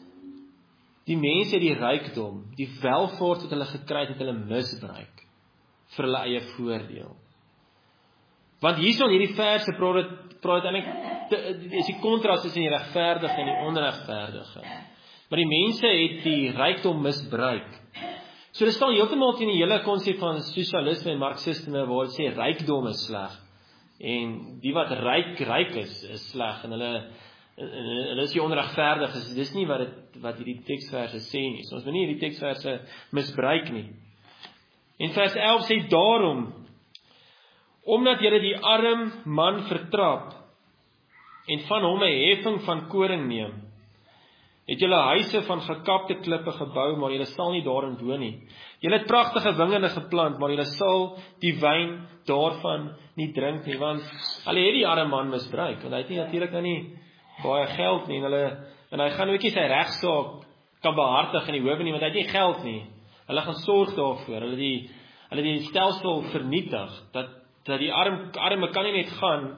die mense die rykdom, die welvaart wat hulle gekry het, het hulle misbruik vir hulle eie voordeel. Want hierson hierdie verse praat dit praat eintlik is die kontras tussen die regverdige en die onregverdige. Maar die mense het die rykdom misbruik. So dit staan heeltemal teen die hele konsep van sosialisme en marxisme waar dit sê rykdom is sleg en die wat ryk ryk is is sleg en hulle en hulle is die onregverdiges. Dis nie wat dit wat hierdie teksverse sê nie. So ons moet nie hierdie teksverse misbruik nie. En vers elf sê daarom omdat julle die arm man vertrap en van hom 'n heffing van koring neem, het julle huise van gekapte klippe gebou, maar julle sal nie daarin woon nie. Julle het pragtige wingerde geplant, maar julle sal die wyn daarvan nie drink nie, want hulle het die arme man misbruik, want hy het nie natuurlik nou nie baie geld nie, en hulle en hy gaan ook nie sy regsaak kan behartig in die howe nie, want hy het nie geld nie. Hulle gaan sorg daarvoor, hulle die hulle die stelsel vernietig, dat dat die arm arme kan nie net gaan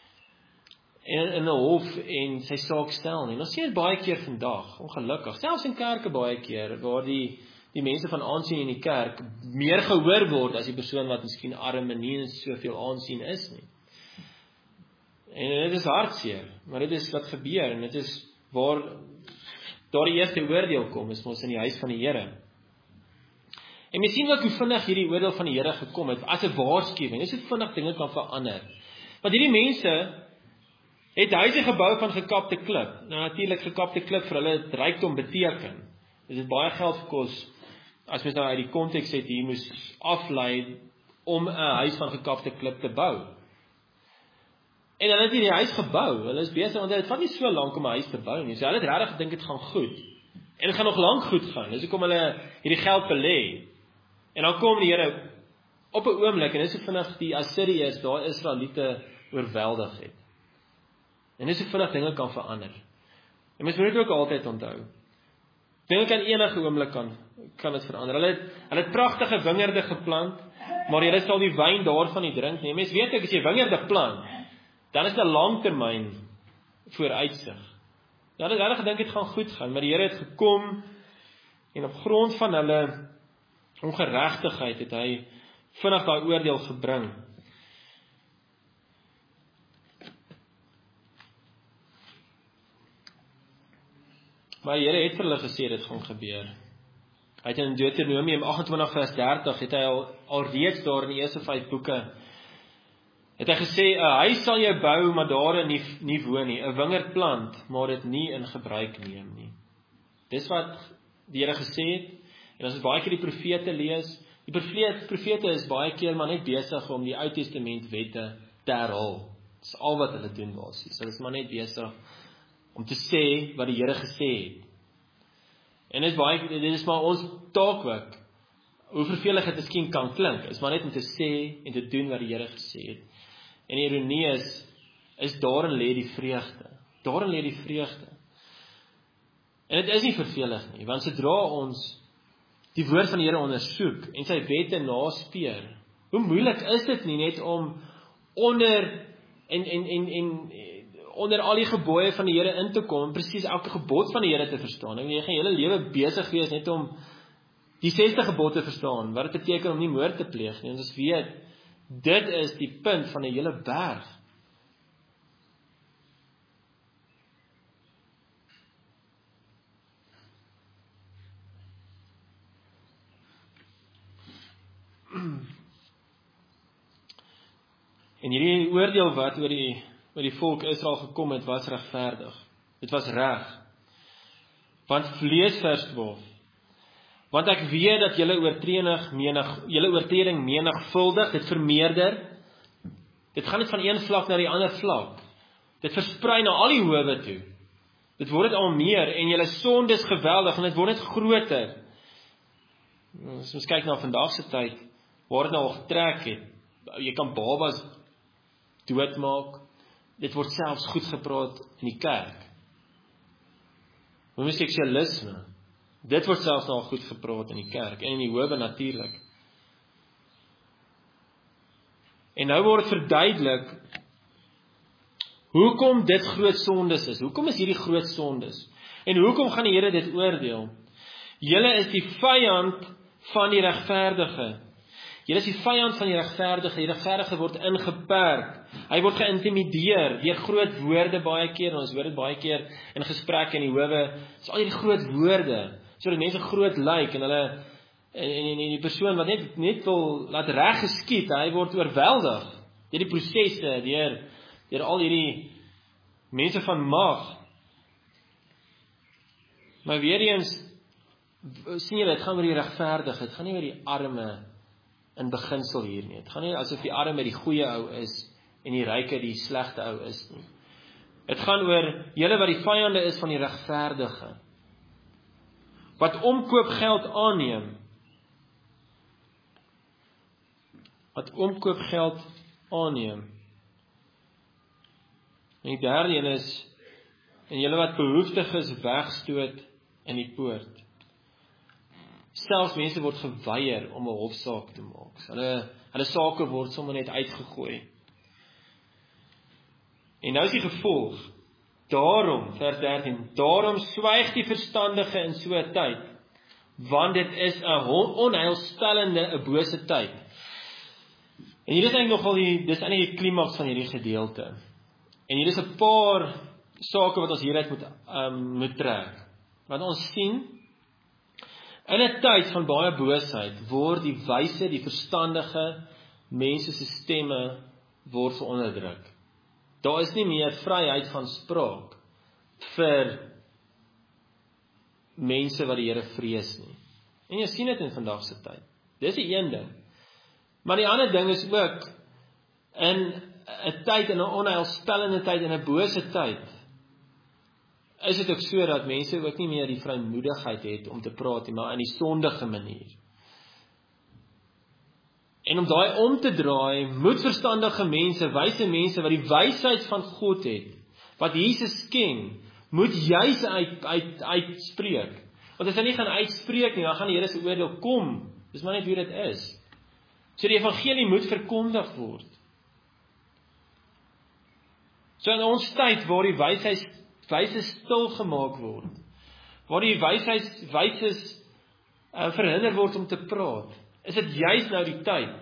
in, in 'n hof en sy saak stel nie. Ons sien dit baie keer vandag, ongelukkig, selfs in kerke baie keer, waar die die mense van aansien in die kerk meer gehoor word as die persoon wat miskien arm en nie soveel aansien is nie. En dit is hartseer, maar dit is wat gebeur, en dit is waar daar die eerste oordeel kom, is ons in die huis van die Here. En jy sien ook hoe vinnig hierdie oordeel van die Here gekom het, as 'n waarskuwing, dis hoe vinnig dinge kan verander. Want hierdie mense het huise gebou van gekapte klip. Nou natuurlik gekapte klip vir hulle het rykdom beteken. Dit het baie geld gekos, as mens nou uit die konteks het, hier moes aflei om 'n huis van gekapte klip te bou. En hulle het hierdie huis gebou, hulle is besig, want dit vat nie so lank om 'n huis te bou nie, so hulle het regtig gedink dit gaan goed. En dit gaan nog lank goed gaan, dis hoekom hulle hierdie geld belê. En dan kom die Here op 'n oomblik, en dis hoe vinnig die Assiriërs daar Israeliete oorweldig het. En dis hoe vinnig dinge kan verander. En mens moet dit ook altyd onthou. Dinge kan enige oomblik kan, kan dit verander. Hulle het, hulle het pragtige wingerde geplant, maar julle sal die wyn daarvan nie drink nie. Mens weet ek, as jy wingerde plant, dan is dit 'n langtermyn vooruitsig. Ja, hulle het hulle gedink het gaan goed gaan, maar die Here het gekom, en op grond van hulle ongeregtigheid het hy vinnig daai oordeel gebring. Maar die Here het vir hulle gesê dit gaan gebeur. Hy het in Deuteronomium agt-en-twintig vers dertig het hy al, al reeds daar in die eerste vyf boeke het hy gesê, 'n huis sal jy bou, maar daarin nie, nie woon nie, 'n wingerd plant, maar dit nie in gebruik neem nie. Dis wat die Here gesê het, en as ons baie keer die profete lees, die profete, profete is baie keer maar net besig om die Ou Testament wette te herhaal. Dis al wat hulle doen basies. Hulle is maar net besig om te sê wat die Here gesê het. En dit is baie, dit is maar ons taak ook, hoe vervelig het miskien kan klink, is maar net om te sê en te doen wat die Here gesê het. En die ironie is, is daarin lê die vreugde. Daarin lê die vreugde. En dit is nie vervelig nie, want sodra ons die woord van die Here ondersoek en sy wette naspeur, hoe moeilik is dit nie net om onder en en en en onder al die gebooie van die Here in te kom, presies elke gebod van die Here te verstaan. Jy gaan jou hele lewe besig wees net om die sesde gebod te verstaan, wat dit beteken om nie moord te pleeg nie. En ons weet, dit is die punt van 'n hele berg. En hierdie oordeel wat oor die oor die volk Israel gekom het, was regverdig. Dit was reg. Want vlees vers twaalf. Want ek weet dat julle oortreding menig, julle oortreding menigvuldig, dit vermeerder. Dit gaan net van een vlak na die ander vlak. Dit versprei na al die howe toe. Dit word dit al meer en julle sonde is geweldig en dit word net groter. As ons kyk na vandag se tyd, waar dit nou al getrek het. Jy kan babas doodmaak. Dit word selfs goed gepraat in die kerk. Homoseksualisme. Dit word selfs nou goed gepraat in die kerk en in die howe natuurlik. En nou word verduidelik hoekom dit groot sondes is. Hoekom is hierdie groot sondes? En hoekom gaan die Here dit oordeel? Julle is die vyand van die regverdige. Julle is die vyand van die regverdige. Die regverdige word ingeperk. Hy word geïntimideer deur groot woorde baie keer, en ons hoor dit baie keer in gesprekke in die howe. Dis al hierdie groot woorde, sodat mense groot lyk en hulle en, en, en die persoon wat net net wil laat reg geskied, hy word oorweldig deur die prosesse, deur deur al hierdie mense van mag. Maar weer eens sien julle, dit gaan oor die regverdige, dit gaan nie oor die arme in beginsel hier nie. Dit gaan nie asof die arme die goeie ou is en die ryke die slegte ou is nie. Dit gaan oor julle wat die vyande is van die regverdige. Wat omkoopgeld aanneem. Wat omkoopgeld aanneem. En die derde een is, en julle wat behoeftig is, wegstoot in die poort. Selfs mense word geweier om 'n hofsaak te maak. Hulle, hulle sake word sommer net uitgegooi. En nou is die gevolg, daarom, vers dertien, daarom swyg die verstandige in so 'n tyd, want dit is 'n onheilspellende, 'n bose tyd. En hier is eintlik nogal die, dis eintlik die klimaks van hierdie gedeelte. En hier is 'n paar sake wat ons hieruit moet, um, moet trek. Want ons sien, in 'n tyd van baie boosheid, word die wyse, die verstandige, mense se stemme, word veronderdruk. Daar is nie meer vryheid van spraak vir mense wat die Here vrees nie. En jy sien dit in vandag se tyd. Dis die een ding. Maar die ander ding is ook, in 'n tyd, in 'n onheilspellende tyd, in 'n bose tyd, is dit ook so dat mense ook nie meer die vrymoedigheid het om te praat nie, maar in die sondige manier. En om daai om te draai, moet verstandige mense, wyse mense wat die wysheid van God het, wat Jesus ken, moet juis uit, uit, uitspreek. Want as hy nie gaan uitspreek nie, dan gaan die Here se oordeel kom. Dis maar net hoe dit is. So die evangelie moet verkondig word. So in ons tyd waar die wysheid wyses stil gemaak word, waar die wysheid wyses uh, verhinder word om te praat, is dit juis nou die tyd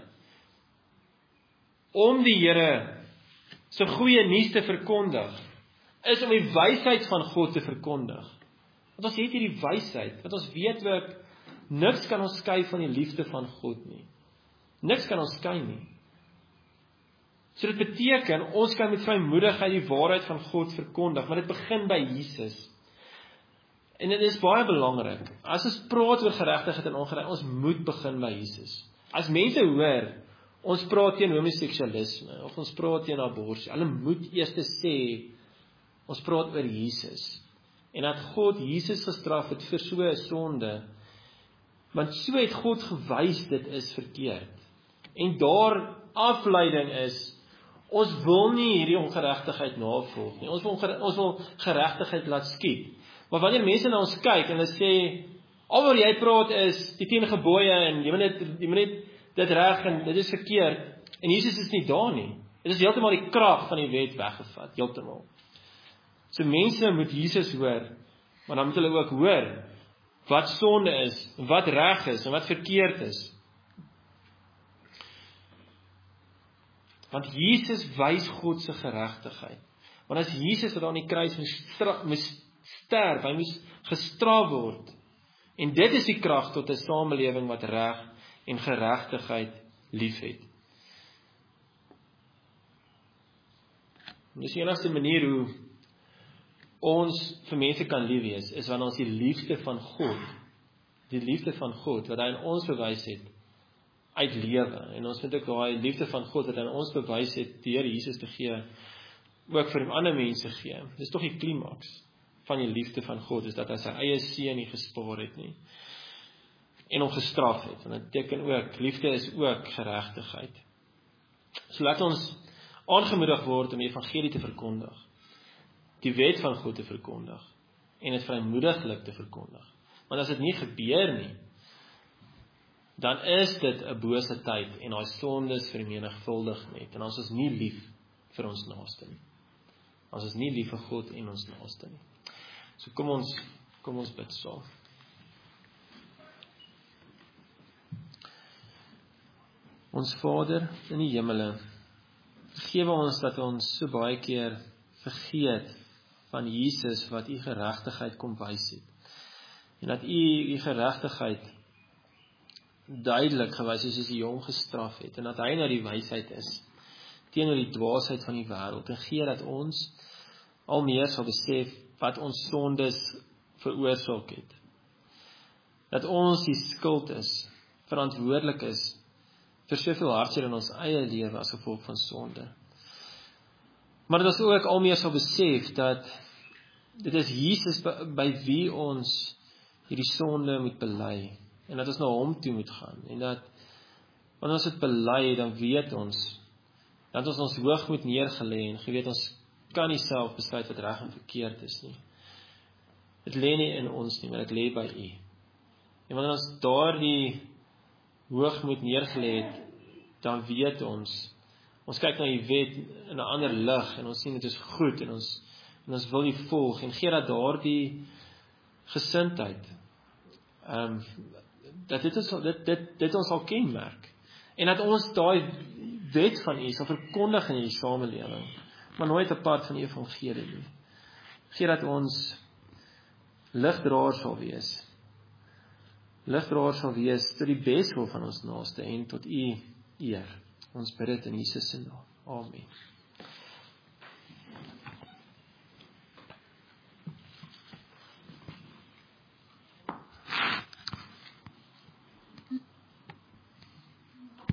om die Here se goeie nuus te verkondig, is om die wysheid van God te verkondig. Want ons het hierdie wysheid, want ons weet ook, niks kan ons skei van die liefde van God nie. Niks kan ons skei nie. So dit beteken, ons kan met vrymoedigheid die waarheid van God verkondig, maar dit begin by Jesus. En dit is baie belangrik. As ons praat oor geregtigheid en ongeregtigheid, ons moet begin by Jesus. As mense hoor, ons praat teen homoseksualisme, of ons praat teen abortus, hulle moet eers sê, ons praat oor Jesus. En dat God Jesus gestraf het vir so 'n sonde, want so het God gewys dit is verkeerd. En daar afleiding is, ons wil nie hierdie ongeregtigheid navolg nie. Ons wil, ons wil geregtigheid laat skied. Maar wanneer mense na ons kyk en hulle sê, al wat jy praat is die tien gebooie en jy moet net, jy moet net dit reg en dit is verkeerd, en Jesus is nie daar nie. Dit is heeltemal die krag van die wet weggevat, heeltemal. So mense moet Jesus hoor, maar dan moet hulle ook hoor wat sonde is, wat reg is en wat verkeerd is. Want Jesus wys God se geregtigheid. Want as Jesus wat aan die kruis moes sterf, hy moes gestraf word. En dit is die krag tot 'n samelewing wat reg en geregtigheid liefhet. Dis die enigste manier hoe ons vir mense kan lief wees, is wanneer ons die liefde van God, die liefde van God, wat hy in ons bewys het, uitlewe. En ons moet ook daai liefde van God, wat hy in ons bewys het, deur Jesus te gee, ook vir ander mense gee. Dis tog die klimaks van die liefde van God, is dat hy sy eie seun nie gespaar het nie, en hom gestraf het. Want dit beteken ook, liefde is ook geregtigheid. So laat ons aangemoedig word om die evangelie te verkondig, die wet van God te verkondig, en het vrymoediglik te verkondig. Want as dit nie gebeur nie, dan is dit 'n bose tyd, en daai sondes vermenigvuldig net, en ons is nie lief vir ons naaste nie. Ons is nie lief vir God en ons naaste nie. So kom ons, kom ons bid saam. Ons Vader in die hemele, vergewe ons dat ons so baie keer vergeet van Jesus wat u geregtigheid kom wys het. En dat u u geregtigheid duidelik gewys het soos u hom gestraf het, en dat hy nou die wysheid is teenoor die dwaasheid van die wêreld, en gee dat ons al meer sal besef wat ons sondes veroorsaak het. Dat ons die skuld is, verantwoordelik is vir soveel hartseer in ons eie lewe as gevolg van sonde. Maar dat ons ook al meer sal besef dat dit is Jesus by, by wie ons hierdie sonde moet bely, en dat ons na hom toe moet gaan, en dat wanneer ons dit bely, dan weet ons dat ons ons hoogmoed neergelê, en geweet ons kan nie self besluit wat reg en verkeerd is nie. Dit lê nie in ons nie, maar dit lê by u. En wanneer ons daardie hoogmoed neergelê het, dan weet ons, ons kyk na die wet in 'n ander lig, en ons sien dit is goed, en ons, en ons wil die volg, en gee dat daardie gesindheid, um, dat dit, is, dit, dit, dit ons sal kenmerk, en dat ons daai wet van u sal verkondig in die samelewing, maar nooit apart van die evangelie nie. Gee dat ons ligdraer sal wees, ligdraer sal wees tot die beswil van ons naaste, en tot u eer. Ons bid dit in Jesus se naam. Amen.